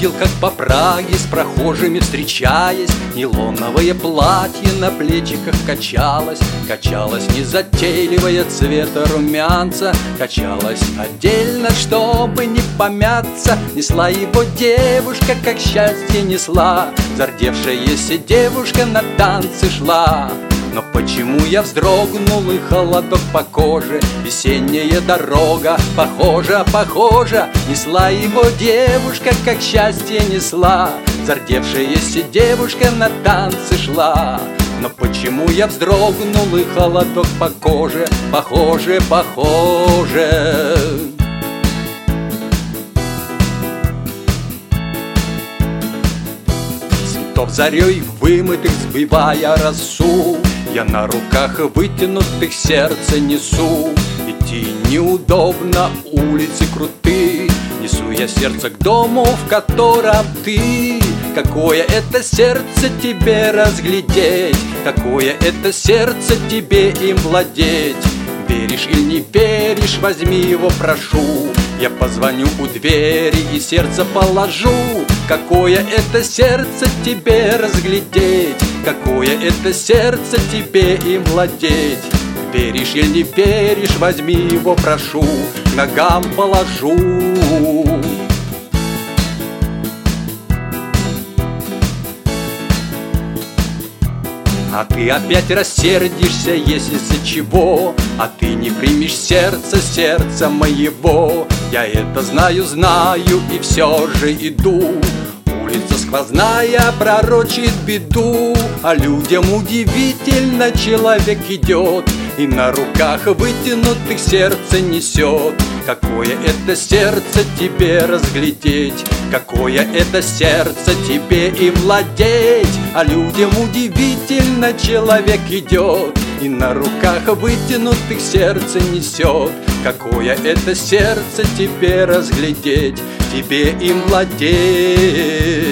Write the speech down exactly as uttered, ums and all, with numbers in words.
видел, как по Праге с прохожими встречаясь, нейлоновое платье на плечиках качалось. Качалось незатейливое цвета румянца, качалось отдельно, чтобы не помяться. Несла его девушка, как счастье несла, зардевшаяся девушка на танцы шла. Но почему я вздрогнул, и холодок по коже? Весенняя дорога, похожа, похожа. Несла его девушка, как счастье несла, зардевшаяся девушка на танцы шла. Но почему я вздрогнул, и холодок по коже? Похоже, похоже. Цветов зарей вымытых сбивая росу, я на руках вытянутых сердце несу. Идти неудобно, улицы крутые, несу я сердце к дому, в котором ты. Какое это сердце тебе разглядеть, какое это сердце тебе им владеть. Веришь или не веришь, возьми его, прошу. Я позвоню у двери и сердце положу. Какое это сердце тебе разглядеть, какое это сердце тебе им владеть. Веришь или не веришь, возьми его, прошу, к ногам положу. А ты опять рассердишься, если из-за чего, а ты не примешь сердце, сердца моего. Я это знаю, знаю, и все же иду. Улица сквозная пророчит беду, а людям удивительно человек идет и на руках вытянутых сердце несет. Какое это сердце тебе разглядеть, какое это сердце тебе и владеть. А людям удивительно человек идет и на руках вытянутых сердце несет. Какое это сердце тебе разглядеть, тебе им владеть.